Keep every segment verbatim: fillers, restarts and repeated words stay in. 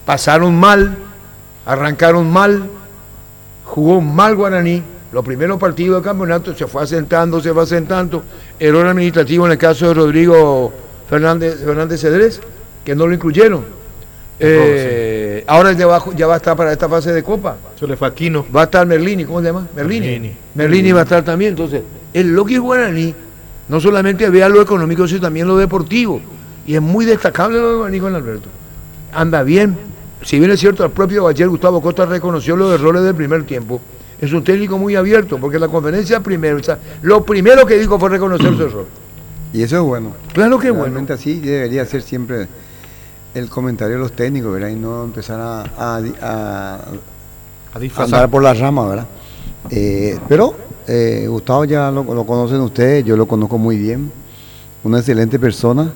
pasaron mal, arrancaron mal, jugó mal Guaraní. Los primeros partidos del campeonato se fue asentando, se fue asentando. Error administrativo en el caso de Rodrigo Fernández, Fernández Cedrés, que no lo incluyeron. Eh, sí. Ahora ya va, ya va a estar para esta fase de Copa. Eso le fue a Quino. Va a estar Merlini, ¿cómo se llama? Merlini. Merlini, Merlini va a estar también. Entonces, el Loki Guaraní no solamente vea lo económico, sino también lo deportivo. Y es muy destacable lo de Guaraní con Alberto. Anda bien. Si bien es cierto, el propio ayer Gustavo Costa reconoció los errores del primer tiempo. Es un técnico muy abierto, porque la conferencia primero, o sea, lo primero que dijo fue reconocer su error. Y eso es bueno. Claro que es bueno. Realmente así debería ser siempre el comentario de los técnicos, ¿verdad? Y no empezar a, a, a, a andar por las ramas, ¿verdad? Eh, pero eh, Gustavo ya lo, lo conocen ustedes, yo lo conozco muy bien. Una excelente persona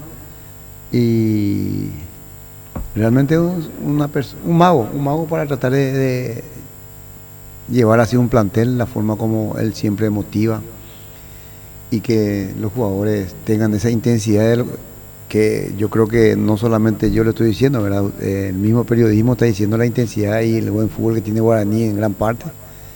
y realmente una un mago, un mago para tratar de, de llevar así un plantel, la forma como él siempre motiva y que los jugadores tengan esa intensidad de lo, que yo creo que no solamente yo lo estoy diciendo, ¿verdad? Eh, el mismo periodismo está diciendo la intensidad y el buen fútbol que tiene Guaraní en gran parte.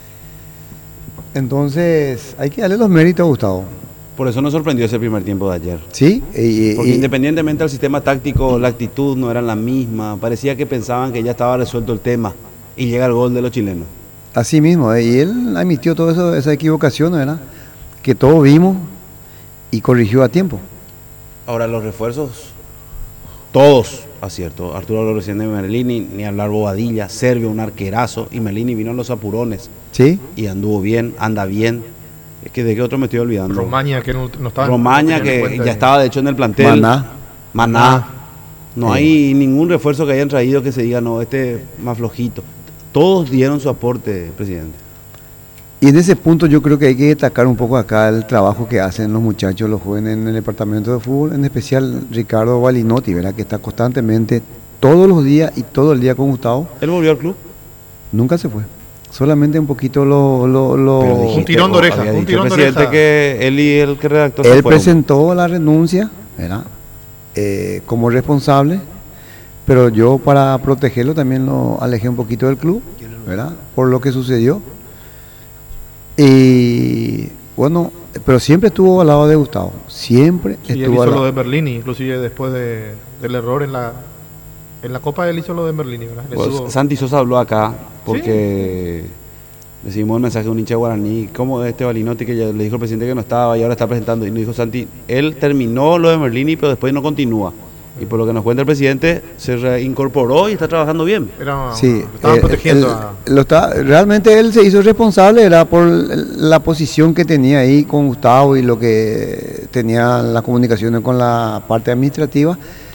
Entonces hay que darle los méritos a Gustavo. Por eso nos sorprendió ese primer tiempo de ayer. Sí. Y, Porque y, independientemente del sistema táctico, la actitud no era la misma. Parecía que pensaban que ya estaba resuelto el tema. Y llega el gol de los chilenos. Así mismo. Eh, y él admitió todas esas equivocaciones, ¿verdad? Que todos vimos y corrigió a tiempo. Ahora los refuerzos, todos acierto. Arturo lo recién de Merlini, ni hablar Bobadilla, Servio, un arquerazo. Y Merlini vino en los apurones. Sí. Y anduvo bien, anda bien. Es que de qué otro me estoy olvidando. Romaña, que no, no estaba. Romaña, no que ya de... estaba de hecho en el plantel. Maná. Maná. No sí. hay ningún refuerzo que hayan traído que se diga, no, este es más flojito. Todos dieron su aporte, presidente. Y en ese punto yo creo que hay que destacar un poco acá el trabajo que hacen los muchachos, los jóvenes en el departamento de fútbol, en especial Ricardo Balinotti, ¿verdad? Que está constantemente, todos los días y todo el día con Gustavo. ¿Él volvió al club? Nunca se fue. Solamente un poquito lo... lo, lo dijiste, un tirón de oreja. Un tirón el presidente de oreja. Que él y el que redactó... Él presentó la renuncia, ¿verdad? Eh, como responsable, pero yo para protegerlo también lo alejé un poquito del club, ¿verdad? Por lo que sucedió. Y bueno, pero siempre estuvo al lado de Gustavo. Siempre sí, estuvo él hizo al lado. Lo de Merlini, inclusive después de, del error en la... En la Copa él hizo lo de Merlini, ¿verdad? Pues, estuvo... Santi Sosa habló acá porque ¿sí? Recibimos el mensaje de un hincha de Guaraní, como este Balinotti que ya le dijo al presidente que no estaba y ahora está presentando. Y nos dijo Santi, él terminó lo de Merlini, pero después no continúa. Y por lo que nos cuenta el presidente, se reincorporó y está trabajando bien. Era, sí, estaban eh, protegiendo él, a... lo está, realmente él se hizo responsable, era por la posición que tenía ahí con Gustavo y lo que tenía las comunicaciones con la parte administrativa.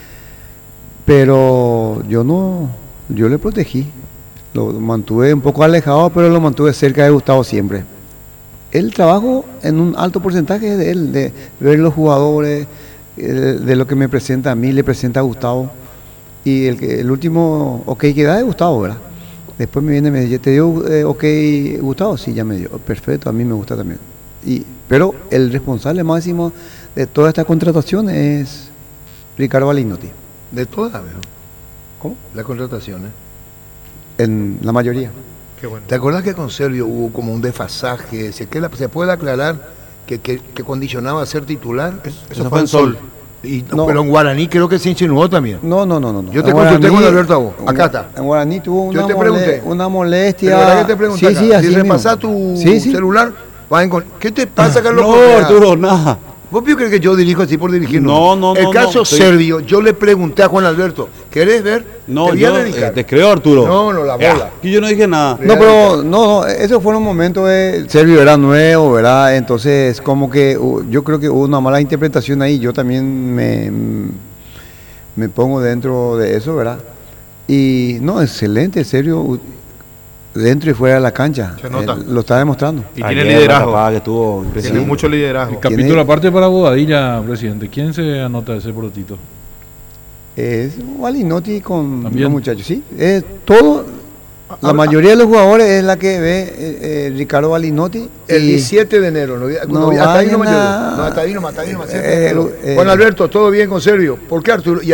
Pero yo no, yo le protegí, lo mantuve un poco alejado, pero lo mantuve cerca de Gustavo siempre. El trabajo en un alto porcentaje es de él, de ver los jugadores, de, de lo que me presenta a mí, le presenta a Gustavo. Y el, el último ok que da es Gustavo, ¿verdad? Después me viene y me dice, ¿te dio eh, ok Gustavo? Sí, ya me dio, perfecto, a mí me gusta también. Y, pero el responsable máximo de toda esta contratación es Ricardo Balinotti. De todas, ¿no? ¿Cómo? Las contrataciones. En la mayoría. Qué bueno. ¿Te acuerdas que con Servio hubo como un desfasaje? ¿Se, que la, ¿se puede aclarar que, que, que condicionaba a ser titular? Eso, eso, eso fue en Sol. Y, no, no, pero en Guaraní creo que se insinuó también. No, no, no, no. Yo te consulté con Alberto a vos. Acá está. En Guaraní tuvo una, Yo te mole, una molestia. ¿Pero verdad que te pregunté? Sí, sí, así si mismo. repasás tu sí, sí. celular, vas a encontrar. ¿Qué te pasa, Carlos? No, Arturo, nada. ¿Vos crees que yo dirijo así por dirigir? No, no, no. El caso no, estoy... Servio, yo le pregunté a Juan Alberto, ¿querés ver? No, te yo eh, te creo, Arturo. No, no, la bola. Y yo no dije nada. No, pero no, no, esos fueron momentos de Servio era nuevo, ¿verdad? Entonces, como que uh, yo creo que hubo una mala interpretación ahí. Yo también me, me pongo dentro de eso, ¿verdad? Y no, excelente, Servio. Dentro y fuera de la cancha. Se nota. Eh, lo está demostrando. Y tiene liderazgo. Que tuvo tiene sí. mucho liderazgo. El capítulo aparte para Bobadilla, presidente. ¿Quién se anota ese brotito? Es Balinotti con ¿También? Los muchachos, sí. Es todo, la mayoría de los jugadores es la que ve eh, eh, Ricardo Balinotti. El diecisiete de enero. No, no, no, hasta ahí no, a... no, hasta ahí no, hasta ahí no, eh, eh, Juan Alberto, todo bien con Servio. ¿Por qué Arturo? Y ahí está.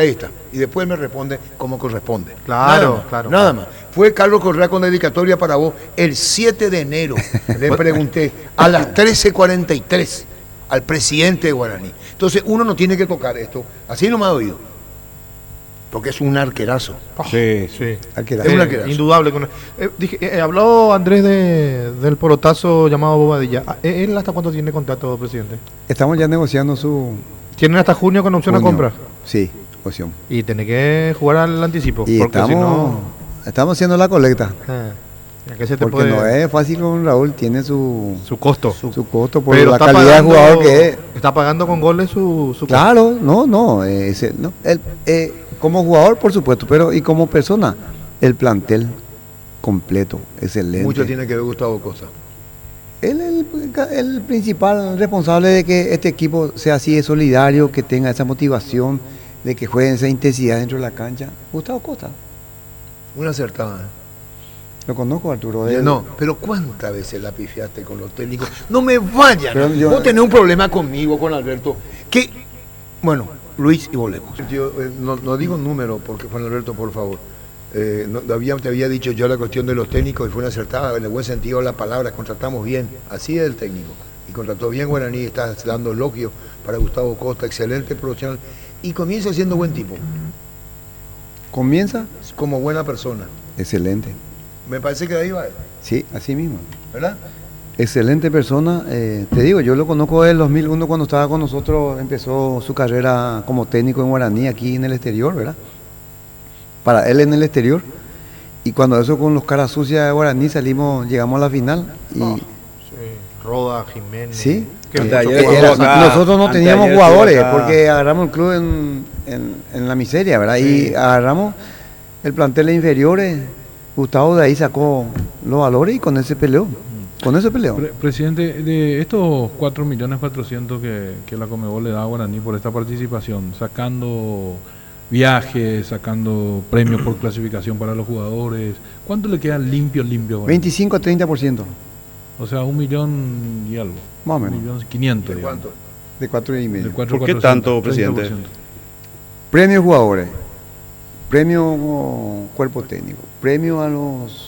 y después me responde como corresponde. Claro, nada más, claro. Nada más. Fue Carlos Correa con dedicatoria para vos el siete de enero. Le pregunté a las trece cuarenta y tres al presidente de Guaraní. Entonces uno no tiene que tocar esto. Así no me ha oído. Porque es un arquerazo. Sí, Sí. Arquerazo. Es un Eh, arquerazo. indudable. Con- eh, dije, eh, habló Andrés de, del porotazo llamado Bobadilla. Ah, ¿Él hasta cuánto tiene contrato, presidente? Estamos ya negociando su Tienen hasta junio con opción junio. a compra. Sí, opción. Y tiene que jugar al anticipo. Y porque estamos, si no. estamos haciendo la colecta. eh, ¿a qué se te Porque puede- no es fácil con Raúl, tiene su, su costo. su costo por Pero la está calidad de pagando- jugador que es. Está pagando con goles su, su Claro, no, no, eh, ese- no, el- eh, como jugador por supuesto, pero y como persona, el plantel completo, excelente. Mucho tiene que ver Gustavo Costa. Él es el, el principal responsable de que este equipo sea así de solidario, que tenga esa motivación, de que juegue esa intensidad dentro de la cancha. Gustavo Costa, Una acertada. lo conozco, Arturo. ¿eh? él- No, pero ¿cuántas veces la pifiaste con los técnicos? No me vayan. Pero yo- Vos tenés un problema conmigo, con Alberto. Que, bueno, Luis, y volvemos. Yo eh, no, no digo número, porque Juan Alberto, por favor. Eh, no, había, te había dicho yo la cuestión de los técnicos y fue una acertada, en el buen sentido de la palabra, contratamos bien, así es el técnico. Y contrató bien Guaraní, está dando elogios para Gustavo Costa, excelente profesional. Y comienza siendo buen tipo, Comienza, como buena persona. excelente. Me parece que de ahí va, Sí, así mismo. ¿verdad? Excelente persona. eh, te digo, yo lo conozco del dos mil uno cuando estaba con nosotros, empezó su carrera como técnico en Guaraní, aquí en el exterior, ¿verdad? Para él en el exterior. Y cuando eso con los caras sucias de Guaraní salimos, llegamos a la final. Y Sí, Roda, Jiménez. sí, Que Anteayer mucho estuvo era- jugador. acá. nosotros no Anteayer teníamos estuvo jugadores acá. porque agarramos el club en, en- en la miseria, ¿verdad? Y agarramos el plantel de inferiores. Gustavo de ahí sacó los valores y con ese peleó. Con eso peleó. Pre- presidente, de estos cuatro millones cuatrocientos que, que la Conmebol le da a Guaraní por esta participación, sacando viajes, sacando premios por clasificación para los jugadores, ¿cuánto le quedan limpios, limpios? Guaraní? veinticinco a treinta por ciento, O sea, un millón y algo. más o menos. Un millón quinientos. ¿De digamos. cuánto? De cuatro y De medio. cuatro ¿Por qué cuatrocientos, tanto, presidente? treinta por ciento. Premios jugadores, premio oh, cuerpo técnico, premio a los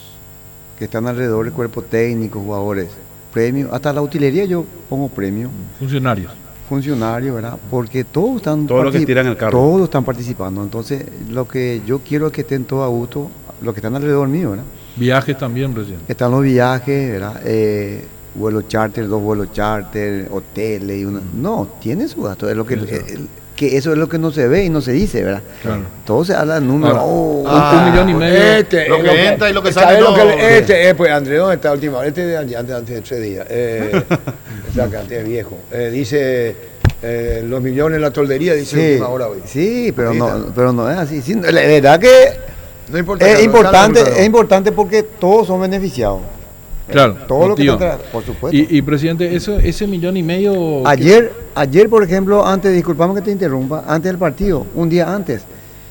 que están alrededor del cuerpo técnico, jugadores, premio, hasta la utilería yo pongo premio, Funcionarios. funcionarios, ¿verdad? Porque todos están Todos los que particip- tiran el carro. Todos están participando, entonces lo que yo quiero es que estén todos a gusto, los que están alrededor mío, ¿verdad? Viajes también, presidente. Están los viajes, ¿verdad? Eh, vuelos charter, dos vuelos charter, hoteles y una... No, tiene su gasto, es lo que... Tiene su el- que eso es lo que no se ve y no se dice, ¿verdad? Claro. Todo se habla de números. Ahora, oh, un- un millón y medio. Este, Lo es que entra y lo que ¿sabes sale, lo no? que- este, eh, pues Andrés, ¿dónde está la última hora? Este de antes, antes, antes de tres días. Eh, está acá, este es viejo. Eh, dice eh, los millones en la toldería, dice sí, última hora hoy. sí, pero Ahí no, está. pero no es así. Sí, la verdad que No importa. es Carlos, importante, Carlos, es importante porque todos son beneficiados. Claro. Todo lo que motiva. está atrás, por supuesto. Y, y presidente, eso, ese millón y medio. Ayer, ayer, por ejemplo, antes, disculpame que te interrumpa, antes del partido, un día antes,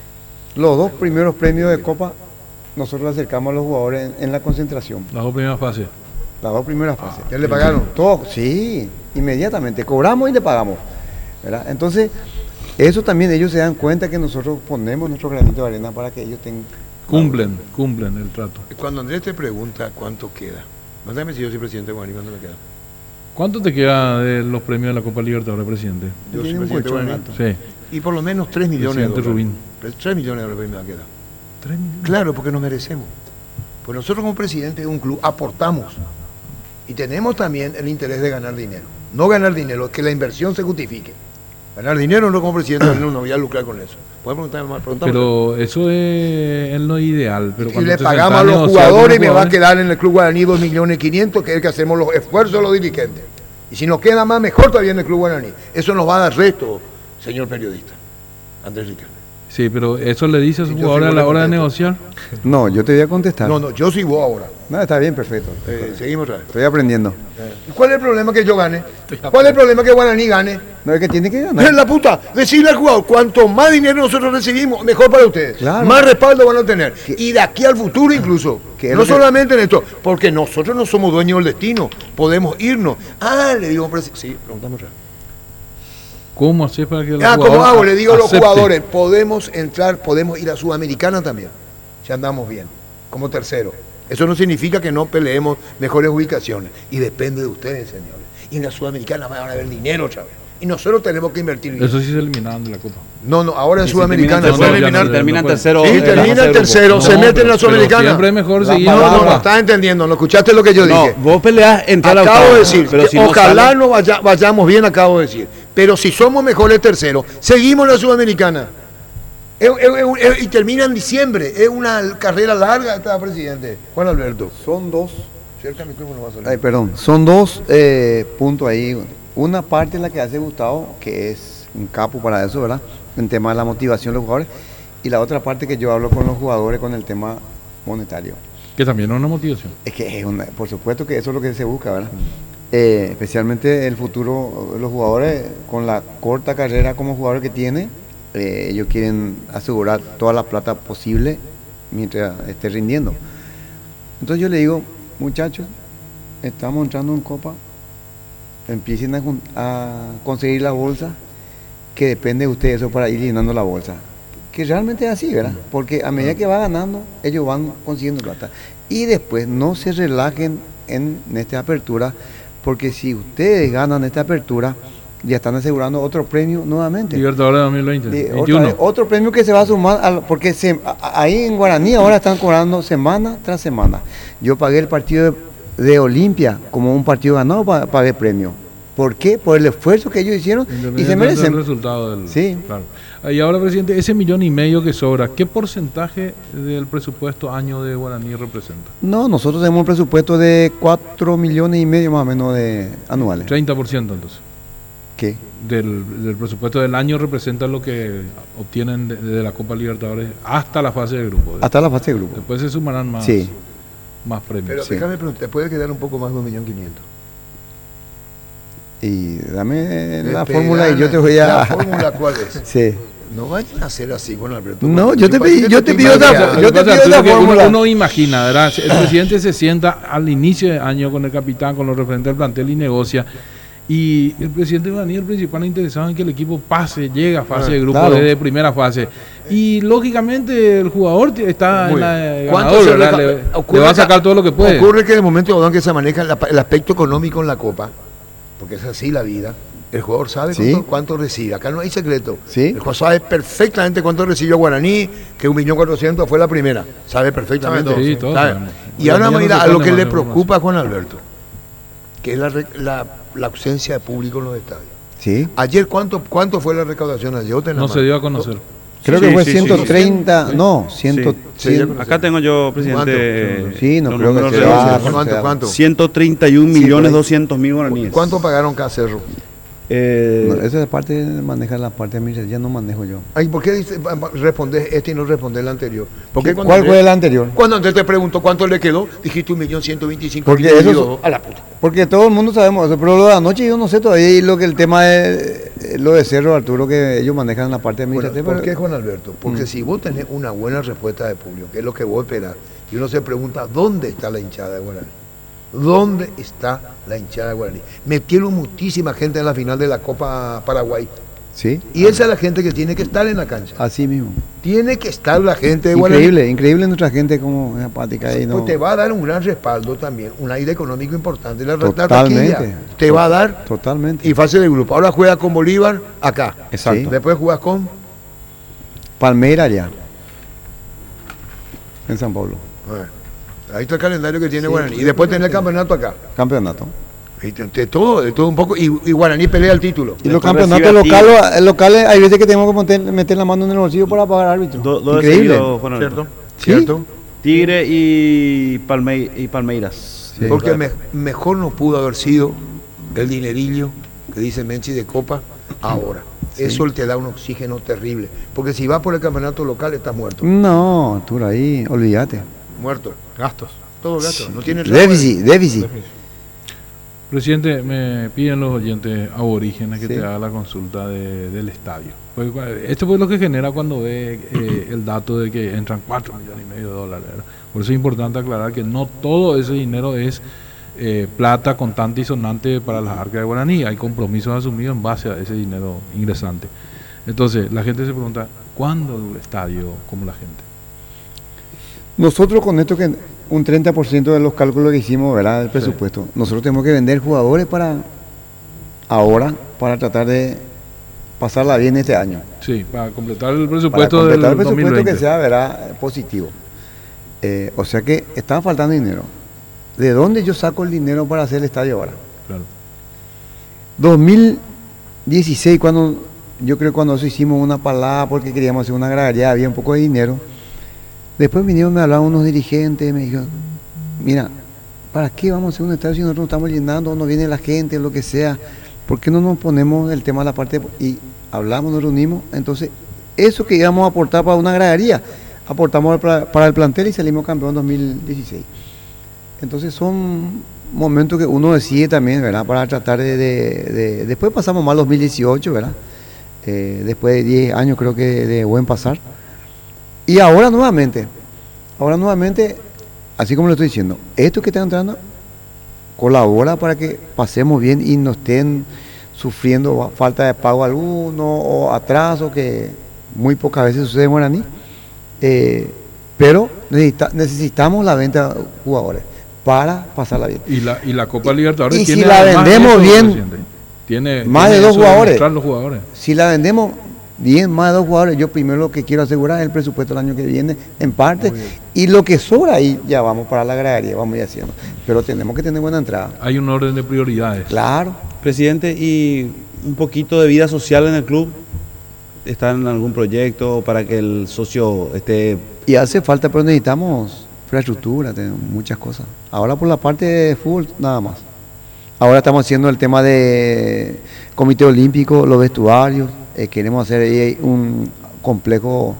los dos primeros premios de Copa, nosotros le acercamos a los jugadores en, en la concentración, Las dos primeras fases. las dos primeras fases. ¿Ya le pagaron? Todo, sí, inmediatamente, cobramos y le pagamos, ¿verdad? Entonces, eso también ellos se dan cuenta que nosotros ponemos nuestro granito de arena para que ellos tengan... Cumplen, cumplen el trato. Cuando Andrés te pregunta cuánto queda, mándame si yo soy presidente de Guaraní, ¿cuánto me queda? ¿Cuánto te queda de los premios de la Copa Libertadores, presidente? Yo soy Tiene un presidente de colchón Guaraní. alto. Sí. Y por lo menos tres millones de Presidente dólares. Rubín. tres millones de dólares me va a quedar. Tres millones. Claro, porque nos merecemos. Pues nosotros como presidente de un club aportamos y tenemos también el interés de ganar dinero. No ganar dinero, que la inversión se justifique. Ganar dinero no como presidente no no voy a lucrar con eso. ¿Puedes preguntar más? Preguntame. Pero eso es, es lo ideal. Pero Y cuando le te pagamos sentás a los negociar con jugadores y los me va a jugadores, quedar en el Club Guaraní dos millones quinientos, que es el que hacemos los esfuerzos de los dirigentes. Y si nos queda más, mejor todavía en el Club Guaraní. Eso nos va a dar resto, señor periodista. Andrés Riquelme. Sí, pero eso le dice a sus Yo jugadores a soy la hora de contento. negociar. No, yo te voy a contestar. No, no, yo soy vos ahora. No, está bien, perfecto. Eh, seguimos otra vez. Estoy aprendiendo. ¿Cuál es el problema que yo gane? ¿Cuál es el problema que Guaraní gane? No, es que tiene que Es ganar. la puta. Decirle al jugador, cuanto más dinero nosotros recibimos, mejor para ustedes. Claro. Más respaldo van a tener. Que- Y de aquí al futuro incluso. Que es No lo que- solamente en esto, porque nosotros no somos dueños del destino. Podemos irnos. Ah, le digo, presi- sí, preguntamos otra vez. ¿Cómo haces para que los Ah, ¿cómo jugadores hago? Le digo a los acepten? jugadores, podemos entrar, podemos ir a Sudamericana también, si andamos bien, como tercero. Eso no significa que no peleemos mejores ubicaciones. Y depende de ustedes, señores. Y en la Sudamericana van a haber dinero otra vez. Y nosotros tenemos que invertir bien. Eso sí se eliminaron de la Copa. No, no, ahora en Y si Sudamericana. terminan no, tercero, ya no, si terminan no puede. tercero. Sí, eh, termina la el fase de tercero, grupos. se No, mete en pero- la pero Sudamericana. siempre es mejor La seguir. No, no, palabra. no, estás entendiendo, no escuchaste lo que yo No, dije. vos peleás entrar a Acabo octavos, de decir, pero que si no ojalá salen- no vaya- vayamos bien, acabo de decir. Pero si somos mejores terceros, seguimos en la Sudamericana. Es- es- es- y termina en diciembre. Es una carrera larga esta, presidente. Juan Alberto. Son dos. Cerca el micrófono va a salir. Ay, perdón, son dos eh, puntos ahí. Una parte en la que hace Gustavo, que es un capo para eso, ¿verdad? En tema de la motivación de los jugadores. Y la otra parte que yo hablo con los jugadores con el tema monetario. Que también es una motivación. Es que es una- por supuesto que eso es lo que se busca, ¿verdad? Eh, especialmente el futuro, los jugadores con la corta carrera como jugador que tiene, eh, ellos quieren asegurar toda la plata posible mientras esté rindiendo. Entonces yo le digo, muchachos, estamos entrando en Copa, empiecen a, jun- a conseguir la bolsa, que depende de ustedes eso para ir llenando la bolsa. Que realmente es así, ¿verdad? Porque a medida que va ganando, ellos van consiguiendo plata. Y después no se relajen en, en esta apertura, porque si ustedes ganan esta apertura, ya están asegurando otro premio nuevamente. Libertadores dos mil veinte. De- otra veintiuno. vez, otro premio que se va a sumar, al- porque se- a- a- ahí en Guaraní ahora están cobrando semana tras semana. Yo pagué el partido de, de Olimpia como un partido ganado, pa- pagué premio. ¿Por qué? Por el esfuerzo que ellos hicieron y se Independientemente merecen. del resultado del, Sí. claro. Y ahora, presidente, ese millón y medio que sobra, ¿qué porcentaje del presupuesto año de Guaraní representa? No, nosotros tenemos un presupuesto de cuatro millones y medio más o menos de anuales. treinta por ciento entonces. ¿Qué? Del, del presupuesto del año representa lo que obtienen de, de la Copa Libertadores hasta la fase de grupo. Hasta la fase de grupo. Después se sumarán más, Sí. más premios. Pero Sí. déjame preguntar, ¿te puede quedar un poco más de un millón quinientos? Y dame la Despegana. fórmula y yo te voy a... ¿La fórmula cuál es? Sí. No vayan a hacer así, Juan Alberto. No, porque yo te parece pedí- que yo te estoy pido otra- mareado. yo Lo que te pasa, pido la Arturo, que uno, fórmula. uno imagina, ¿verdad? El presidente se sienta al inicio de año con el capitán, con los referentes del plantel y negocia. Y el presidente de Guaraní, el principal interesado en que el equipo pase, llegue a fase Ah, de grupo claro. desde primera fase. Y lógicamente el jugador t- está Muy en la bien. eh, ¿Cuánto ganador, se ¿verdad? reca- Le, le ocurre va a que- sacar todo lo que puede. Ocurre que en el momento Odón, que se maneja la- el aspecto económico en la Copa, porque es así la vida, el jugador sabe Sí. cuánto, cuánto recibe. Acá no hay secreto. Sí. El jugador sabe perfectamente cuánto recibió Guaraní, que un millón cuatrocientos fue la primera. Sabe perfectamente. Sabe todo, sí, todos Sabe. sabemos. Y ahora Guaraní vamos a ir no se a lo pone que más le información. preocupa a Juan Alberto, que es la, re- la, la ausencia de público en los estadios. Sí. Ayer, ¿cuánto, cuánto fue la recaudación ayer? Yo te la No mando. se dio a conocer. Creo Sí, que fue sí, sí, ciento treinta, sí. no, cien, Sí. cien- Acá tengo yo, presidente. Sí, no los creo que números se redondos. va. ¿Cuánto, cuánto? ciento treinta y un Sí, millones por ahí. doscientos mil guaraníes. ¿Cuánto pagaron cada cerro? Eh, No, esa es parte de manejar la parte de administración, ya no manejo yo. Ay, ¿por qué dice, respondés este y no respondés el anterior? ¿Por qué cuando ¿Cuál Andrés- fue el anterior? Cuando Andrés te preguntó cuánto le quedó, dijiste un millón ciento veinticinco Porque mil eso dividido a la puta. Porque todo el mundo sabemos eso, pero lo de anoche yo no sé todavía, y lo que el tema es eh, lo de Cerro Arturo, que ellos manejan la parte Bueno, administrativa. ¿por qué, pero- Juan Alberto? Porque Mm. si vos tenés una buena respuesta de público, que es lo que vos esperás, y uno se pregunta, ¿dónde está la hinchada de Guaraní? ¿Dónde está la hinchada de Guaraní? Metieron muchísima gente en la final de la Copa Paraguay. Sí, Y esa es la gente que tiene que estar en la cancha. así mismo. Tiene que estar la gente de Guaraní. Increíble, increíble nuestra gente como es apática y no. Pues te va a dar un gran respaldo también, un aire económico importante. La Totalmente. taquilla te va a dar Totalmente. y fase de grupo. Ahora juega con Bolívar acá. Exacto. Después juegas con Palmeira ya. En San Pablo. bueno, ahí está el calendario que tiene Sí. Guaraní. Y después tener el campeonato acá. Campeonato. Y de, de todo, de todo un poco. Y, y Guaraní pelea el título. Y los Después campeonatos recibe a locales, locales, hay veces que tenemos que meter, meter la mano en el bolsillo para pagar árbitro. Do- dos Increíble. seguidos, Juan Alberto. ¿Cierto? Sí. ¿Cierto? Tigre y, Palmei- y Palmeiras. Sí. Porque me- mejor no pudo haber sido el dinerillo que dice Menchi de Copa ahora. Eso te da un oxígeno terrible. Porque si vas por el campeonato local, estás muerto. No, Arturo, ahí, olvídate. Muerto. Gastos. Todo gato. No tiene Déficit, déficit. Presidente, me piden los oyentes aborígenes que Sí. te haga la consulta de- del estadio. Pues, esto fue lo que genera cuando ve eh, el dato de que entran cuatro millones y medio de dólares. ¿verdad? Por eso es importante aclarar que no todo ese dinero es eh, plata contante y sonante para las arcas de Guaraní. Hay compromisos asumidos en base a ese dinero ingresante. Entonces, la gente se pregunta, ¿cuándo el estadio como la gente? Nosotros con esto que un treinta por ciento de los cálculos que hicimos, ¿verdad? Del presupuesto, sí. Nosotros tenemos que vender jugadores para ahora, para tratar de pasarla bien este año. Sí, para completar el presupuesto para completar del el presupuesto dos mil veinte. Que sea, ¿verdad? Positivo. Eh, o sea que estaba faltando dinero. ¿De dónde yo saco el dinero para hacer el estadio ahora? Claro. dos mil dieciséis, cuando yo creo que cuando eso hicimos una palada porque queríamos hacer una gradería, había un poco de dinero. Después vinieron, me hablaban unos dirigentes, me dijeron, mira, ¿para qué vamos a hacer un estadio si nosotros nos estamos llenando, no viene la gente, lo que sea? ¿Por qué no nos ponemos el tema de la parte? De, y hablamos, nos reunimos, entonces eso que íbamos a aportar para una gradería, aportamos para, para el plantel y salimos campeón en dos mil dieciséis. Entonces son momentos que uno decide también, ¿verdad? Para tratar de... de, de después pasamos mal dos mil dieciocho, ¿verdad? Eh, después de diez años creo que de buen pasar. Y ahora nuevamente, ahora nuevamente, así como lo estoy diciendo, esto que está entrando colabora para que pasemos bien y no estén sufriendo falta de pago alguno o atraso, que muy pocas veces sucede en Guaraní. Eh, pero necesita, necesitamos la venta de jugadores para pasarla bien. Y la, y la Copa Libertadores y tiene si la vendemos eso, bien, presidente. tiene más tiene de dos eso jugadores. mostrar los jugadores. Si la vendemos bien, más de dos jugadores, yo primero lo que quiero asegurar es el presupuesto del año que viene, en parte, y lo que sobra ahí ya vamos para la gradería, vamos a ir haciendo. Pero tenemos que tener buena entrada. Hay un orden de prioridades. Claro. Presidente, ¿y un poquito de vida social en el club? ¿Está en algún proyecto para que el socio esté...? Y hace falta, pero necesitamos infraestructura, tenemos muchas cosas. Ahora por la parte de fútbol, nada más. Ahora estamos haciendo el tema de comité olímpico, los vestuarios. Eh, queremos hacer ahí un complejo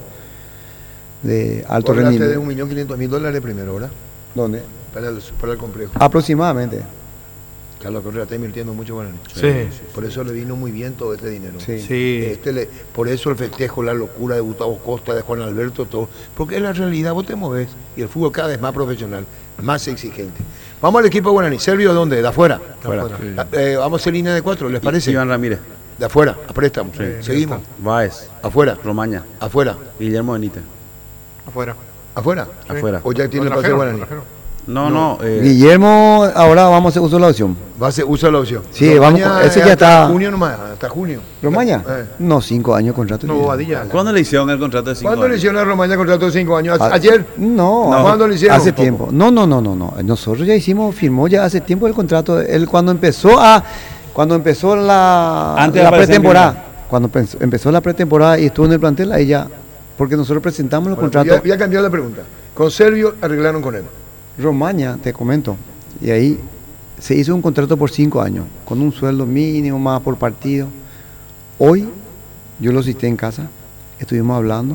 de alto rendimiento. de un millón quinientos mil dólares primero, ¿verdad? ¿Dónde? Para el, para el complejo. Aproximadamente. Carlos Correa está invirtiendo mucho Guaraní. Sí. Por eso le vino muy bien todo este dinero. Sí. Sí. Este le, por eso el festejo, la locura de Gustavo Costa, de Juan Alberto, todo. Porque en la realidad vos te movés y el fútbol cada vez más profesional, más exigente. Vamos al equipo Guaraní. ¿Serbio dónde? ¿De afuera? De afuera. Sí. Eh, vamos a hacer línea de cuatro, ¿les parece? Iván Ramírez, De afuera, a préstamo. Sí. Seguimos. Báez, Afuera, Romaña, afuera, Guillermo Benítez. Afuera. afuera. Sí. Afuera. O ya tiene el Lo pase de trajeron, Guaraní. lo trajeron. No, no. eh, Guillermo, ahora vamos a hacer uso de la opción. Va a ser, usa la opción. Sí, vamos con- ese ya hasta está- junio nomás, hasta junio. ¿Romaña? Eh. No, cinco años contrato. No, Bobadilla. ¿Cuándo le hicieron el contrato de cinco ¿Cuándo le años? hicieron a Romaña contrato de cinco años? A- ¿Ayer? No, No. ¿Cuándo lo hicieron? hace Poco. tiempo. No, no, no, no, no. Nosotros ya hicimos, firmó ya hace tiempo el contrato. Él cuando empezó a, cuando empezó la, Antes de la aparecer en pretemporada, cuando pensó- empezó la pretemporada y estuvo en el plantel, ahí ya, porque nosotros presentamos los Bueno, contratos. ya, ya cambió la pregunta. Con Servio arreglaron con él. Romaña, te comento, y ahí se hizo un contrato por cinco años, con un sueldo mínimo más por partido. Hoy, yo lo cité en casa, estuvimos hablando,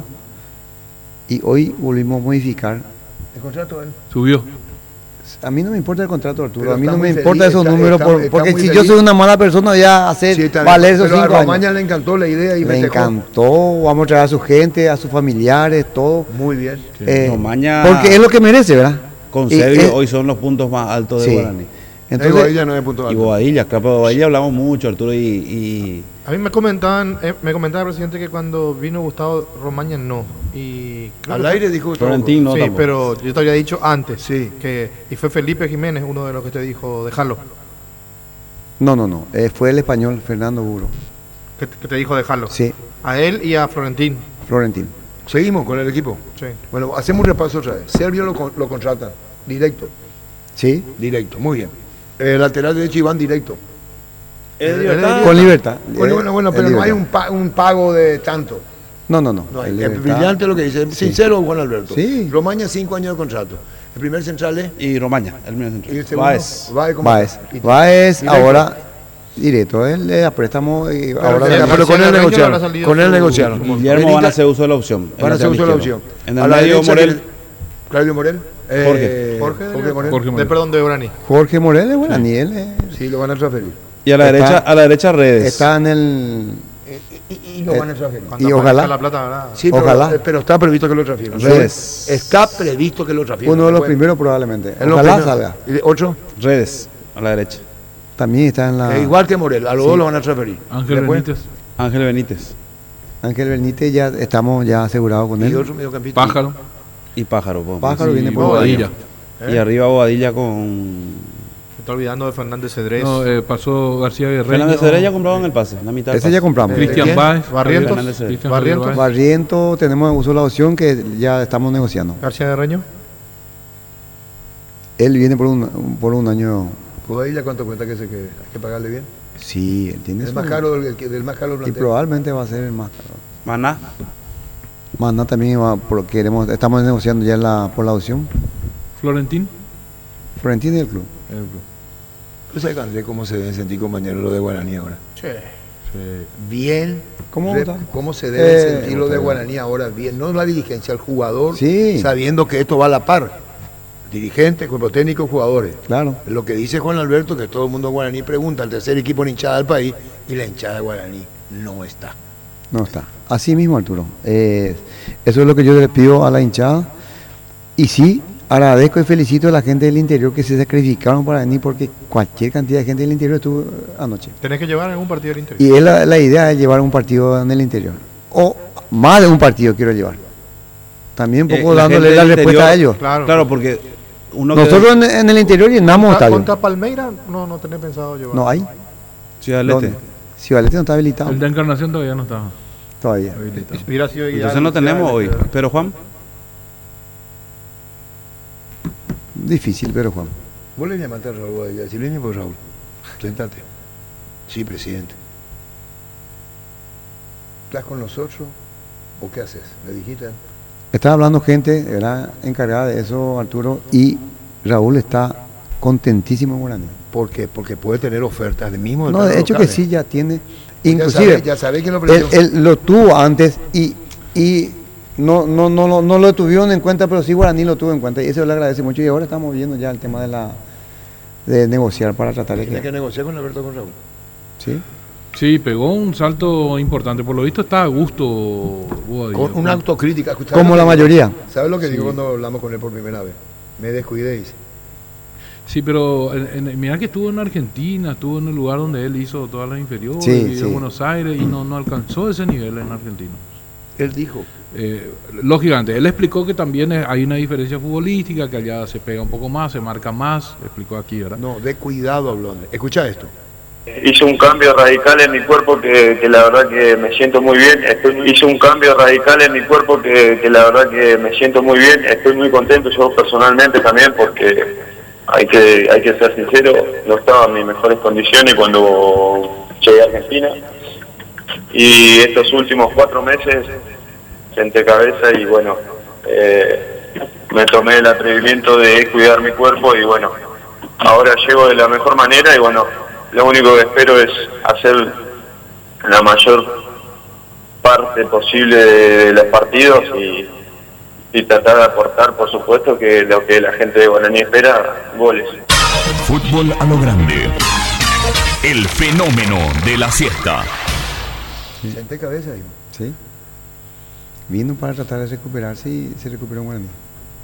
y hoy volvimos a modificar. El contrato de él. Subió. A mí no me importa el contrato, Arturo, Pero a mí está no me muy importa feliz, esos está- números, está- por- está porque muy si yo feliz. soy una mala persona, voy a hacer Sí, está bien. valer esos Pero a cinco Romaña años. le encantó la idea y Me festejó. encantó, vamos a traer a su gente, a sus familiares, todo. Muy bien. eh, Romaña- porque es lo que merece, ¿verdad? Con Y Servio es- hoy son los puntos más altos de sí. Guaraní. Entonces, Entonces, no es punto Y alto. Bobadilla, claro, pero Bobadilla hablamos mucho, Arturo, y, y A mí me comentaban, eh, me comentaba el presidente que cuando vino Gustavo Romaña no. Y creo Al que- aire dijo todo. Florentino sí, tampoco. pero yo te había dicho antes. Sí. Que, y fue Felipe Jiménez uno de los que te dijo, dejarlo. no, no, no, eh, fue el español Fernando Buro. Que, que te dijo dejarlo. Sí, A él y a Florentín. Florentino. Seguimos con el equipo. Sí. Bueno, hacemos un repaso otra vez. Servio lo, con- lo contratan. Directo. Sí, Directo. Muy bien. El lateral derecho Iván directo. Es libertad. con libertad. Bueno, Eh, bueno, bueno, es pero no hay libertad. un, pa- un pago de tanto. No, no, no. No hay. es Es libertad. brillante lo que dice. Sincero, Juan Alberto. Sí. Romaña, cinco años de contrato. El primer central es. Y Romaña, el medio Y centro. el segundo. Báez. Baez como- Baez. y- Baez directo. ahora directo. Él le da préstamo y Pero, ahora pero, le da pero con él Marcelo Arregui negociaron. habrá salido Con él su- negociaron. Guillermo van a Benita- hacer uso de la opción. Van a hacer el uso de la lateral opción. izquierdo. En A el la medio derecha Morel. tiene- Claudio Morel. Eh, Jorge. Jorge, Jorge Morel. Jorge De Morel. perdón, de Orani. Jorge Morel es buena, ni él eh, Sí, lo van a transferir. Y a la Está- derecha, a la derecha Redes. está en el Y, y- y lo Eh, van a transferir. Cuando Y ojalá. aparezca la plata, ¿verdad? Sí, ojalá. Pero, pero está previsto que lo transfieran. Redes. Está previsto que lo transfieran. Uno de los Bueno, primeros probablemente. es lo Ojalá primero. salga. ¿Y de ¿Otro? Redes, a la derecha. También está en la... Es igual que Morel, a los dos lo van a transferir. Ángel Después, Benítez, Ángel Benítez Ángel Benítez ya estamos ya asegurados con Y él. otro mediocampista. Pájaro, y Pájaro. po. Pájaro y viene por Bobadilla. Bobadilla. Y arriba Bobadilla con... Me está olvidando de Fernández Cedrés. No, eh, pasó García Guerrero. Fernández Cedrés ya compraron el pase, la mitad del Ese pase. ya compramos. Cristian ¿Quién? Báez. Barrientos. Fernández Cedrés. Cristian Barrientos. Javier Báez. Barriento, tenemos uso la opción que ya estamos negociando. García de Reño. Él viene por un, por un año. Bobadilla, ¿cuánto cuenta que se quede? Hay que pagarle bien. Sí, él tiene Es su- más caro del, el que- del más caro del Y plantel. probablemente va a ser el más caro. Maná. Maná también va, por- queremos, estamos negociando ya la, por la opción. Florentín. Florentino y el club. El club. ¿Tú sabes, Andrés, cómo se deben sentir compañeros los de Guaraní ahora? Sí. Sí. Bien. ¿Cómo Re- está? ¿Cómo se debe Eh, sentir los de está bien. Guaraní ahora? Bien. No la dirigencia, el jugador, Sí. sabiendo que esto va a la par. Dirigente, cuerpo técnico, jugadores. Claro. Lo que dice Juan Alberto, que todo el mundo guaraní pregunta, el tercer equipo en hinchada del país, y la hinchada de Guaraní no está. No está. Así mismo, Arturo. Eh, eso es lo que yo le pido a la hinchada. Y sí, agradezco y felicito a la gente del interior que se sacrificaron para venir porque cualquier cantidad de gente del interior estuvo eh, anoche. Tenés que llevar en un partido del interior. Y es la, la idea de llevar un partido en el interior. O más de un partido quiero llevar. También un poco Eh, la dándole gente la del respuesta interior- a ellos. Claro. Claro, porque uno que Nosotros en, en el interior llenamos Contra, estadio. contra Palmeira no, no tenés pensado llevar. No hay. Ciudad del Este. ¿Dónde? Ciudad del Este no está habilitado El de Encarnación todavía no está todavía. habilitado. Hubiera sido ideal. Entonces no tenemos hoy. Pero Juan, Difícil, pero Juan. Vos le llamaste a Raúl Guadilla, si viene por Raúl, sentate. Sí, presidente. ¿Estás con nosotros o qué haces? Le dijiste. Estaba hablando gente, era encargada de eso, Arturo, y Raúl está contentísimo en Guaraní. ¿Por qué? Porque puede tener ofertas de mismo. No, de hecho que sí, ya tiene. Inclusive, Ya sabés quién lo él, ofreció. él lo tuvo antes y, y no, no, no, no, no lo tuvieron en cuenta, pero sí Guaraní lo tuvo en cuenta y eso le agradece mucho. Y ahora estamos viendo ya el tema de la de negociar para tratar de Tiene que que. negociar con Alberto con Raúl. ¿Sí? Sí, pegó un salto importante. Por lo visto está a gusto Bobadilla. Con una autocrítica. ¿sabes Como lo la que- mayoría. ¿Sabes lo que Sí. digo cuando hablamos con él por primera vez? Me descuidé, dice. Sí, pero en, en- mira que estuvo en Argentina, estuvo en el lugar donde él hizo todas las inferiores, Sí, y sí. en Buenos Aires, y no, no alcanzó ese nivel en Argentina. Él dijo. Eh, lógicamente, él explicó que también es- hay una diferencia futbolística, que allá se pega un poco más, se marca más, explicó aquí, ¿verdad? No, de cuidado habló. Andrés. Escucha esto. Hice un cambio radical en mi cuerpo que, que la verdad que me siento muy bien. Estoy, hice un cambio radical en mi cuerpo que, que la verdad que me siento muy bien. Estoy muy contento yo personalmente también porque hay que hay que ser sincero, no estaba en mis mejores condiciones cuando llegué a Argentina. Y estos últimos cuatro meses senté cabeza y bueno, eh, me tomé el atrevimiento de cuidar mi cuerpo y bueno, ahora llego de la mejor manera y bueno, lo único que espero es hacer la mayor parte posible de los partidos y, y tratar de aportar, por supuesto, que lo que la gente de Guaraní espera, goles. Fútbol a lo grande. El fenómeno de la siesta. Senté cabeza, dijo. ¿Sí? Vino para tratar de recuperarse y se recuperó en Guaraní.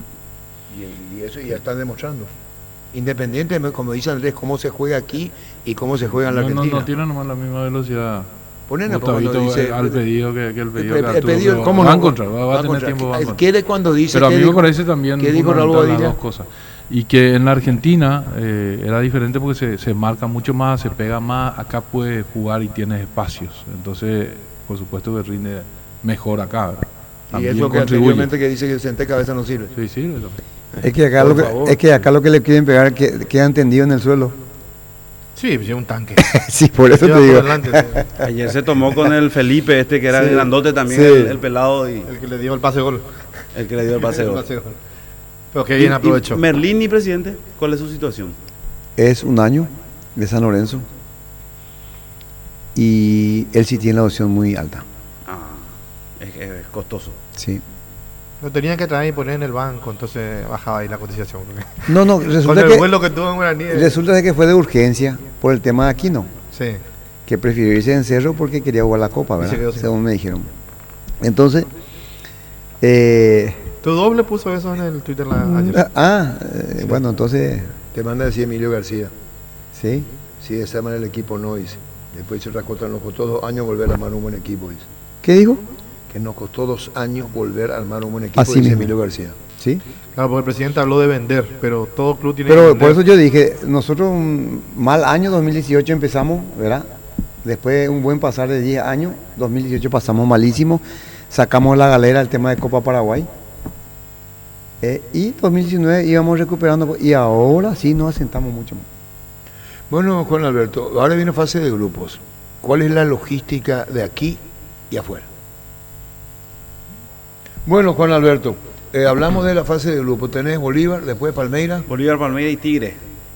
Y, y eso ya están demostrando. Independiente, como dice Andrés, cómo se juega aquí y cómo se juega en la No, no, Argentina. no tiene nomás la misma velocidad. Ponen a Gustavito, cuando dice- eh, al pedido que, que el pedido El- que el Arturo, pedido, pero ¿cómo va no? a encontrar, va, va a Va a tener encontrar. tiempo. va a encontrar. ¿Qué de cuando dice Pero a qué mí me dijo- parece también qué dijo Raúl fundamental las Bobadilla? dos cosas. Y que en la Argentina eh, era diferente porque se, se marca mucho más, se pega más, acá puedes jugar y tienes espacios. Entonces, por supuesto que rinde mejor acá. ¿verdad? Y También eso que contribuye. anteriormente que dice que senté cabeza no sirve. Sí, sí, también. Es que acá, Por lo que, favor. es que acá lo que le quieren pegar que, queda tendido en el suelo. Sí, pues es un tanque. Sí, por eso Lleva te por digo. delante, sí. ayer se tomó con el Felipe, este que era Sí. el grandote también, Sí. el, el pelado y El que le dio el pase gol. el que le dio el paseo. El pase gol. Pero que bien aprovechó. Merlini, presidente, ¿cuál es su situación? Es un año de San Lorenzo y él sí tiene la opción muy alta. Ah, es, es costoso. Sí. Lo tenían que traer y poner en el banco, entonces bajaba ahí la cotización. No, no, Con resulta el que, vuelo que tuvo en Guaraní. eh, resulta de que fue de urgencia por el tema de Aquino, Sí. que prefirió irse en Cerro porque quería jugar la Copa, ¿verdad? Según me dijeron. Entonces, eh, Tu doble puso eso en el Twitter la, ayer. Ah, eh, sí. Bueno, entonces... Te manda a decir Emilio García. Sí. Sí, de esa manera el equipo no, dice. Después se Racota, nos costó dos años volver a armar un buen equipo, dice. ¿Qué dijo? Que nos costó dos años volver a armar un buen equipo, Así dice mismo. Emilio García. Sí. Claro, porque el presidente habló de vender, pero todo club tiene Pero que vender. por eso yo dije, nosotros un mal año dos mil dieciocho empezamos, ¿verdad? Después un buen pasar de diez años, dos mil dieciocho pasamos malísimo, sacamos la galera el tema de Copa Paraguay. Eh, y dos mil diecinueve íbamos recuperando y ahora sí nos asentamos mucho más. Bueno, Juan Alberto, ahora viene fase de grupos. ¿Cuál es la logística de aquí y afuera? Bueno, Juan Alberto, eh, hablamos de la fase de grupos. Tenés Bolívar, después Palmeiras. Bolívar, Palmeiras y Tigre.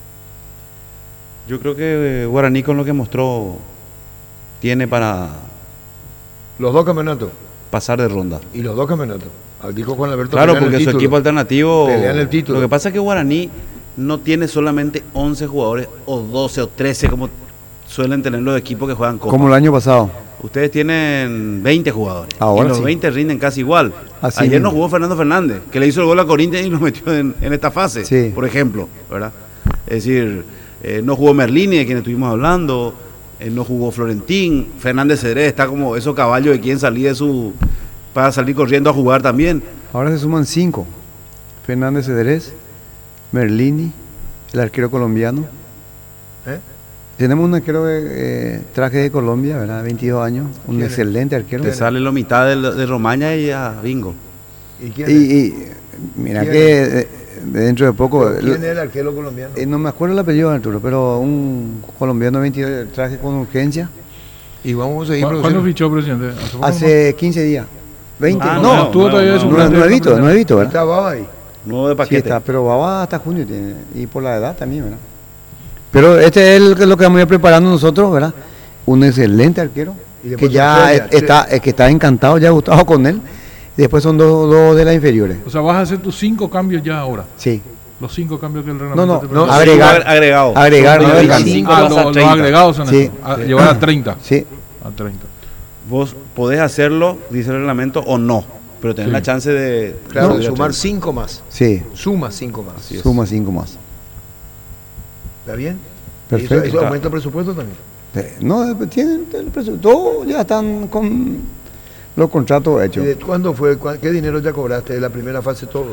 Yo creo que eh, Guaraní con lo que mostró tiene para Los dos campeonatos. pasar de ronda. Y los dos campeonatos. Ah, dijo Juan Alberto. Claro, pelean el porque su título. equipo alternativo... Pelean el título. Lo que pasa es que Guaraní no tiene solamente once jugadores o doce o trece como suelen tener los equipos que juegan Copa. Como el año pasado. Ustedes tienen veinte jugadores. Ahora y los sí. veinte rinden casi igual. Así Ayer mismo. no jugó Fernando Fernández, que le hizo el gol a Corinthians y nos metió en, en esta fase, Sí. por ejemplo, ¿verdad? Es decir, eh, no jugó Merlini, de quien estuvimos hablando, eh, no jugó Florentín, Fernández Cedrés está como esos caballos de quien salía de su... para salir corriendo a jugar también. Ahora se suman cinco. Fernández Cedrés, Merlini, el arquero colombiano. ¿Eh? Tenemos un arquero de eh, traje de Colombia, ¿verdad? veintidós años, un ¿Quién es? excelente arquero. Te sale la mitad de, de Romaña y ya bingo. ¿Y quién Y, es? y mira ¿Quién que eh, de dentro de poco, ¿Quién es el arquero colombiano? eh, no me acuerdo el apellido Arturo, pero un colombiano veintidós de traje con urgencia, Y vamos a seguir ¿Cu- ¿Cuándo produciendo. fichó, presidente? ¿Hace poco hace quince días. veinte, Ah, no, no, no, estuvo todavía de no, no, suplente. nuevito, nuevito, ¿verdad? Está Baba ahí. Nuevo de Sí paquete. está, pero va hasta junio tiene, y por la edad también, ¿verdad? Pero este es el- lo que vamos a ir preparando nosotros, ¿verdad? Un excelente arquero, Y que después ya son es- tres, está, eh, que está encantado, ya gustado con él. Y después son dos, dos de las inferiores. O sea, vas a hacer tus cinco cambios ya ahora. Sí. Los cinco cambios que el reglamento no, te no, permite. agregar, agregado. agregar, No, no agregar agregar. cinco, Ah, vas a lo- los treinta. agregados son Sí. estos. A- llevar a treinta. Sí, A treinta. Vos podés hacerlo, dice el reglamento, o no, pero tenés Sí. la chance de... Claro, de de sumar hacer. cinco más. sí, Suma cinco más. Así es. suma cinco más. ¿Está bien? Perfecto. ¿Y eso, eso aumenta el presupuesto también? Eh, No, eh, tienen el presupuesto, todos ya están con los contratos ¿Y hechos. de cuándo fue? ¿Cuán- ¿Qué dinero ya cobraste de la primera fase todo?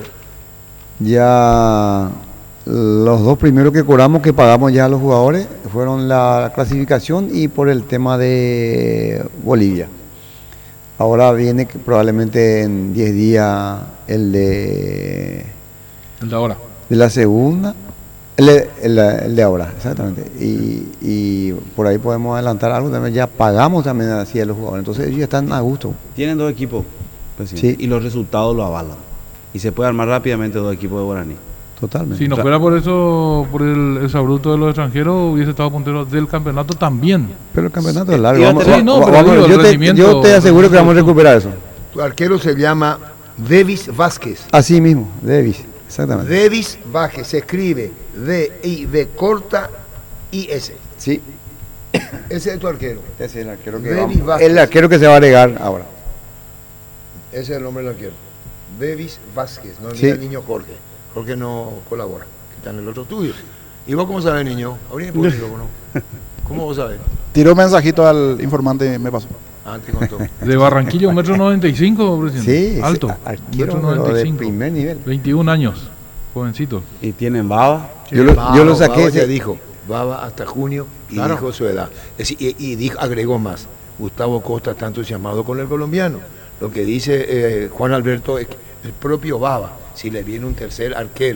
Ya los dos primeros que cobramos, que pagamos ya a los jugadores, fueron la clasificación y por el tema de Bolivia. Ahora viene que probablemente en diez días el de, El de ahora. de la segunda, el de, el de- el de ahora, exactamente. Y, y por ahí podemos adelantar algo también, ya pagamos también así a los jugadores, entonces ellos están a gusto. Tienen dos equipos, presidente, Sí. y los resultados lo avalan. Y se puede armar rápidamente dos equipos de Guaraní. Totalmente. Si no fuera por eso, por el, el sabruto de los extranjeros, hubiese estado puntero del campeonato también. Pero el campeonato es largo. iba a Vamos, tener- Sí, no, va- pero vamos- digo, el yo, te, rendimiento- yo te aseguro que vamos a recuperar eso. Tu arquero se llama Davis Vázquez. Así mismo, Davis, exactamente. Davis Vázquez, se escribe D I V corta I S. Sí, Ese es tu arquero. ese es el arquero que Davis vamos- el arquero que se va a agregar ahora. Ese es el nombre del arquero. Davis Vázquez, no Sí. el niño Jorge. Jorge no colabora, que está en el otro estudio. ¿Y vos cómo sabés, niño? Abrí el micrófono. ¿Cómo vos sabés? Tiró un mensajito al informante y me pasó. Ah, te contó. De Barranquilla, un metro noventa y cinco, presidente. Sí, Alto. sí, Un arquero metro pero noventa y de cinco. primer nivel. veintiún años. Jovencito. Y tienen baba. Yo lo, Baba, yo lo saqué. Baba ya ese- dijo, Baba hasta junio y Claro. dijo su edad. Es decir, y, y dijo, agregó más. Gustavo Costa está entusiasmado con el colombiano. Lo que dice eh, Juan Alberto es que el propio Baba, si le viene un tercer arquero,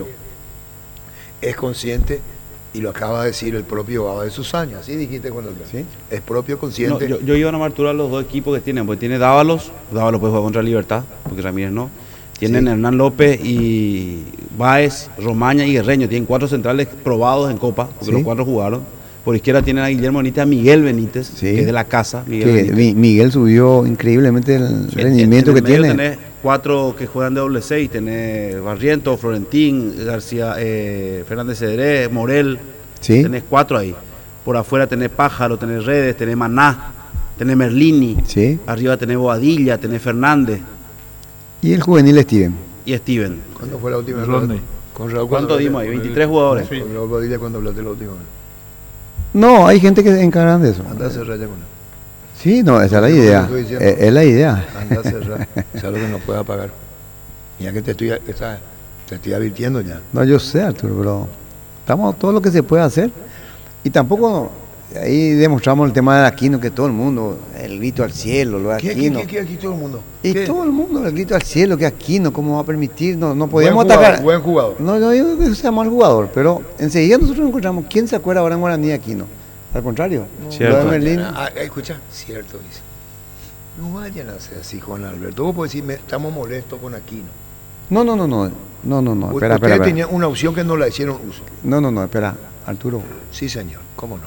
es consciente, y lo acaba de decir el propio Baba de sus años. Así dijiste, Juan Alberto. Sí. Es propio No, consciente. yo, yo iba a amarturar los dos equipos que tienen, porque tiene Dávalos, Dávalos puede jugar contra Libertad, porque Ramírez no. Tienen Sí. Hernán López y Báez, Romaña y Guerreño. Tienen cuatro centrales probados en Copa, porque Sí. los cuatro jugaron. Por izquierda tienen a Guillermo Benítez, a Miguel Benítez, Sí. que es de la casa. Miguel que Benítez. Mi- Miguel subió increíblemente el En- rendimiento en el que medio tiene. Tenés cuatro que juegan de doble seis, tenés Barriento, Florentín, García, eh, Fernández Cedrés, Morel, Sí. tenés cuatro ahí. por afuera tenés Pájaro, tenés Redes, tenés Maná, tenés Merlini, Sí. arriba tenés Bobadilla, tenés Fernández Y el juvenil Steven. y Steven. ¿Cuándo fue la última vez? Rodney. Con Raúl, ¿Cuánto ¿cuándo dimos ahí? hablaste? veintitrés jugadores. Con Raúl Badilla, ¿cuándo hablaste la última vez? No, hay gente que se encargan de eso. Anda a cerrar ya con él. Sí, no, esa es la Lo que idea. estoy diciendo. Es, es la idea. Anda a cerrar. O sea, lo que no pueda pagar. Ya que te estoy, esa- te estoy advirtiendo ya. No, yo sé, Arturo, pero estamos todo lo que se puede hacer. Y tampoco, ahí demostramos el tema de Aquino, que todo el mundo, el grito al cielo, lo de ¿Qué, qué, Aquino. qué, qué aquí todo el mundo? Y ¿Qué? todo el mundo, el grito al cielo, que Aquino, ¿cómo va a permitir? No, no Buen podíamos jugador, atacar. buen jugador. No, no digo que sea mal jugador, pero enseguida nosotros encontramos, ¿quién se acuerda ahora en Guaraní de Aquino? Al contrario, Cierto. lo de Merlín. Ah, escucha, cierto, dice. No vayan a hacer así, Juan Alberto. Vos podés decir, me- estamos molestos con Aquino. No, no, no, no, no, no, no, U- espera, Ustedes espera, espera. tenían una opción que no la hicieron uso. No, no, no, espera, Arturo. Sí, señor, cómo no.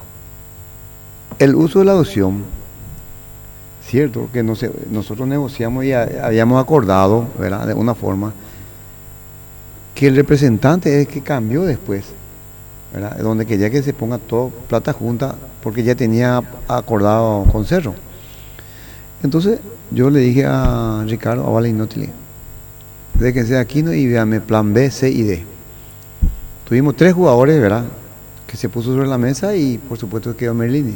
El uso de la adopción, cierto, que no se- nosotros negociamos y ha- habíamos acordado, ¿verdad? De una forma, que el representante es el que cambió después, ¿verdad? Donde quería que se ponga todo plata junta, porque ya tenía acordado con Cerro. Entonces, yo le dije a Ricardo, a Valinotili, déjense de Aquino y véanme plan B, C y D. Tuvimos tres jugadores, ¿verdad? Que se puso sobre la mesa y por supuesto quedó Merlini.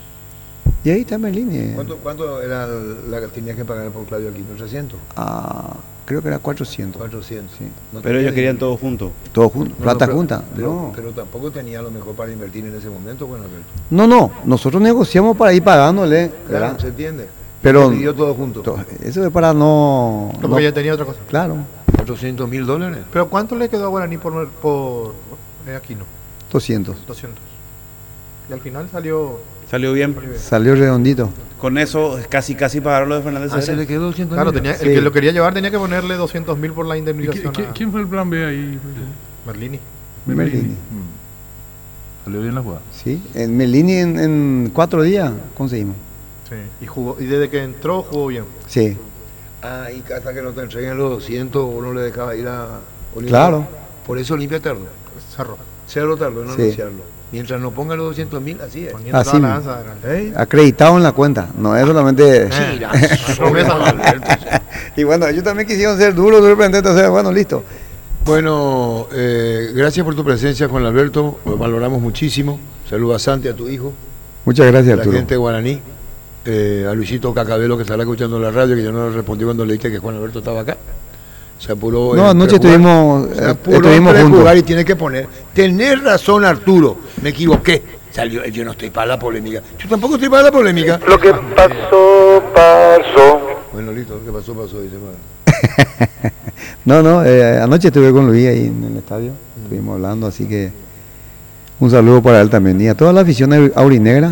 Y ahí está Merlini. ¿Cuánto, cuánto era la que tenías que pagar por Claudio Aquino? ¿trescientos? Ah, creo que era cuatrocientos. cuatrocientos. Sí. No Pero tenía ellos querían dinero. todo junto. Todo junto, No, plata no, pero- junta. Pero, no. pero tampoco tenía lo mejor para invertir en ese momento, Juan Alberto. no, no, nosotros negociamos para ir pagándole, ¿verdad? Claro, ¿se entiende? Pero Se pidió todo junto. to- eso es para no... Porque no- ya tenía otra cosa. claro, cuatrocientos mil dólares. Pero ¿cuánto le quedó a Guaraní por, por eh, Aquino? doscientos. doscientos. Y al final salió... Salió bien. Salió redondito. Con eso casi casi pagaron lo de Fernández. Ah, se Ceres. le quedó doscientos Claro, mil. tenía, Sí. el que lo quería llevar tenía que ponerle doscientos mil por la ¿Y qui- indemnización. qui- a ¿Quién fue el plan B ahí? Merlini. Merlini. Mm. Salió bien la jugada. Sí, en Merlini en, en cuatro días conseguimos. Sí. Y, jugó, y desde que entró jugó bien. Sí, Ah, y hasta que no te entreguen los doscientos, uno le dejaba ir a Olimpia. Claro. Por eso Olimpia tardó. Cerró. Cerro tardó en Sí. anunciarlo. Mientras no ponga los doscientos mil, así es. Poniendo Así toda la mismo. danza adelante. ¿Eh? acreditado en la cuenta, no es solamente... Mira, Juan Alberto. Y bueno, ellos también quisieron ser duros de repente, entonces, bueno, listo. Bueno, eh, gracias por tu presencia, Juan Alberto. Lo valoramos muchísimo. Saludos a Santi, a tu hijo, Muchas a gracias, la Arturo. gente de Guaraní, eh, a Luisito Cacabelo, que estará escuchando la radio, que yo no le respondí cuando le dije que Juan Alberto estaba acá. Se apuró. No, en anoche prejugar. estuvimos, Se eh, apuró estuvimos en juntos. prejugar y tiene que poner. Tenés razón, Arturo. Me equivoqué. Salió. Yo no estoy para la polémica. Yo tampoco estoy para la polémica. Lo que pasó, pasó. Bueno, listo. Lo que pasó, pasó. Dice, bueno. No, no, eh, anoche estuve con Luis ahí en el estadio, estuvimos hablando, así que un saludo para él también y a toda la afición au- aurinegra.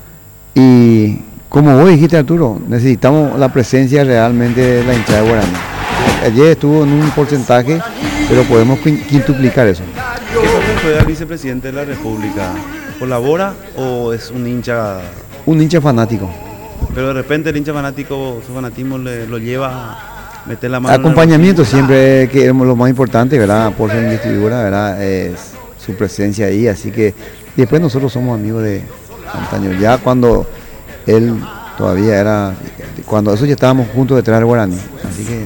Y como vos dijiste, Arturo, necesitamos la presencia realmente de la hinchada de Guaraní. Ayer estuvo en un porcentaje, pero podemos quin- quintuplicar eso. ¿Qué papel juega el vicepresidente de la República? ¿Colabora o es un hincha? Un hincha fanático. Pero de repente el hincha fanático, su fanatismo le, lo lleva a meter la mano. en el Acompañamiento siempre que es lo más importante, ¿verdad? Por su investidura, ¿verdad? Es su presencia ahí, así que y después nosotros somos amigos de antaño. Ya cuando él todavía era, cuando eso ya estábamos juntos detrás del Guaraní, así que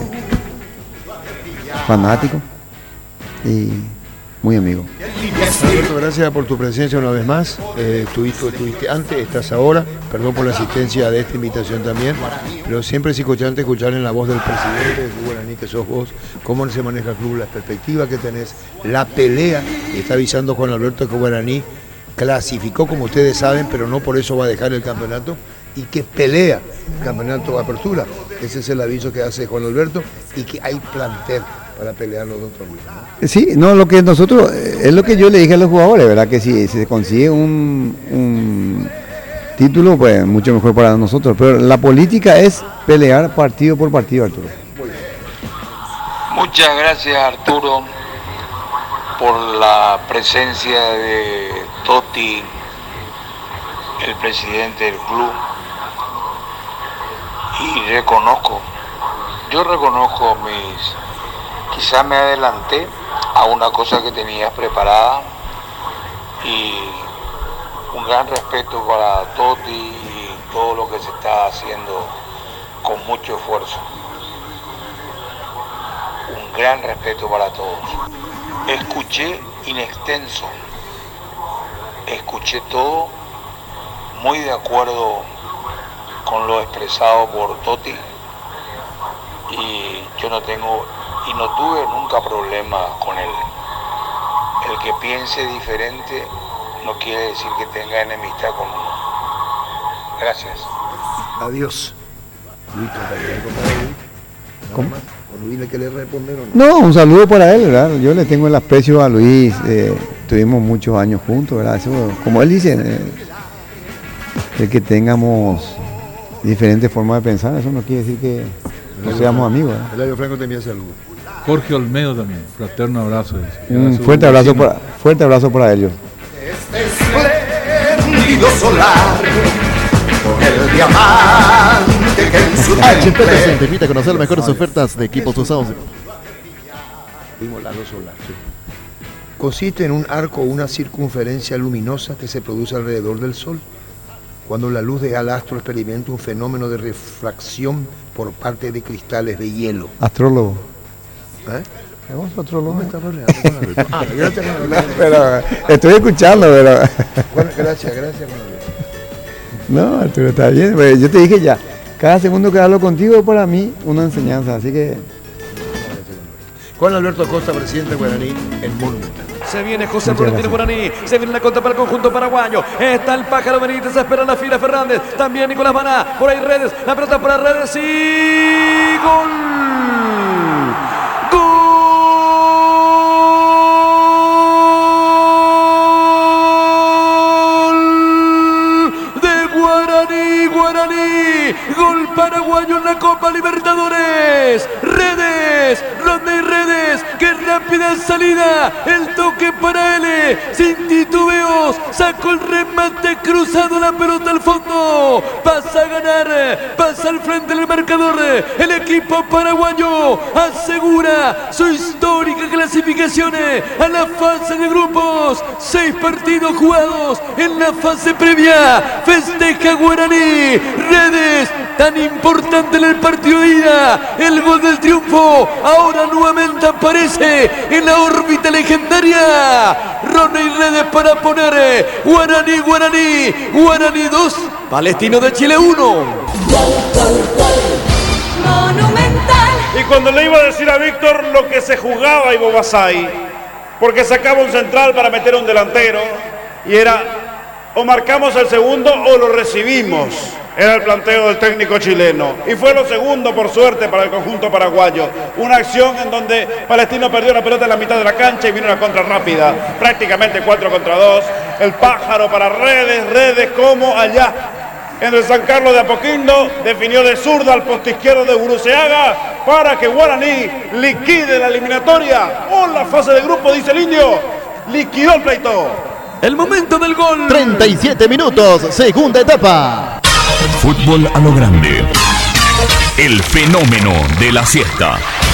fanático y muy amigo. Alberto, gracias por tu presencia una vez más. Eh, estuviste, estuviste antes, estás ahora. Perdón por la asistencia de esta invitación también. Pero siempre es escuchante escuchar en la voz del presidente de Guaraní, que sos vos, cómo se maneja el club, la perspectiva que tenés, la pelea. Y está avisando Juan Alberto que Guaraní clasificó, como ustedes saben, pero no por eso va a dejar el campeonato. Y que pelea el campeonato de apertura. Ese es el aviso que hace Juan Alberto. Y que hay plantel para pelear los otros mismos, ¿no? Sí, no, lo que nosotros, eh, es lo que yo le dije a los jugadores, ¿verdad? Que si se consigue un, un título, pues mucho mejor para nosotros. Pero la política es pelear partido por partido, Arturo. Muchas gracias, Arturo, por la presencia de Totti, el presidente del club. Y reconozco, yo reconozco mis, quizás me adelanté a una cosa que tenías preparada y un gran respeto para Totti y todo lo que se está haciendo con mucho esfuerzo. Un gran respeto para todos. Escuché in extenso, escuché todo, muy de acuerdo con lo expresado por Totti, y yo no tengo y no tuve nunca problemas con él. El que piense diferente no quiere decir que tenga enemistad con uno. Gracias. Adiós. ¿Cómo? ¿O Luis le quiere responder o no? No, un saludo para él, ¿verdad? Yo le tengo el aprecio a Luis, eh, tuvimos muchos años juntos, ¿verdad? Eso, como él dice, eh, el que tengamos diferentes formas de pensar, eso no quiere decir que no seamos amigos, ¿verdad? Eladio Franco te envía saludos. Jorge Olmedo también, fraterno abrazo. Un fuerte abrazo, para, fuerte abrazo para ellos. Este espléndido solar, con el diamante que en su H P T invita a conocer las mejores ofertas de equipos usados. Vimos la luz solar. Sí. Consiste en un arco o una circunferencia luminosa que se produce alrededor del Sol. Cuando la luz de al astro experimenta un fenómeno de refracción por parte de cristales de hielo. Astrólogo. ¿Eh? ¿Vamos astrólogo? Ah, gracias, pero estoy escuchando, pero... Bueno, gracias, gracias. No, Arturo, está bien. Pues yo te dije ya, cada segundo que hablo contigo es para mí una enseñanza, así que... Juan Alberto Acosta, presidente de Guaraní, en Monumental. Se viene José Florentino Guaraní, se viene la contra para el conjunto paraguayo. Está el Pájaro Benítez, espera la fila Fernández, también Nicolás Maná, por ahí Redes, la pelota para Redes y gol. Gol de Guaraní, Guaraní, gol paraguayo en la Copa Libertadores. Redes, Rodney Redes, qué rápida salida, el toque para él, sin titubeos, sacó el remate cruzado, la pelota al fondo, pasa a ganar, pasa al frente del marcador, el equipo paraguayo asegura su histórica clasificación a la fase de grupos, seis partidos jugados en la fase previa, festeja Guaraní, Redes, tan importante en el partido de ida, el gol del triunfo, ahora nuevamente aparece en la órbita legendaria. Rodney Redes para poner Guaraní, Guaraní, Guaraní dos, Palestino de Chile uno. Monumental. Y cuando le iba a decir a Víctor lo que se jugaba Ivo Basay, porque sacaba un central para meter un delantero, y era o marcamos el segundo o lo recibimos. Era el planteo del técnico chileno. Y fue lo segundo, por suerte, para el conjunto paraguayo. Una acción en donde Palestino perdió la pelota en la mitad de la cancha y vino una contra rápida. Prácticamente cuatro contra dos. El Pájaro para Redes. Redes como allá en el San Carlos de Apoquindo. Definió de zurda al poste izquierdo de Uruceaga para que Guaraní liquide la eliminatoria. O la fase de grupo, dice el indio. Liquidó el pleito. El momento del gol. treinta y siete minutos, segunda etapa. Fútbol a lo grande. El fenómeno de la siesta.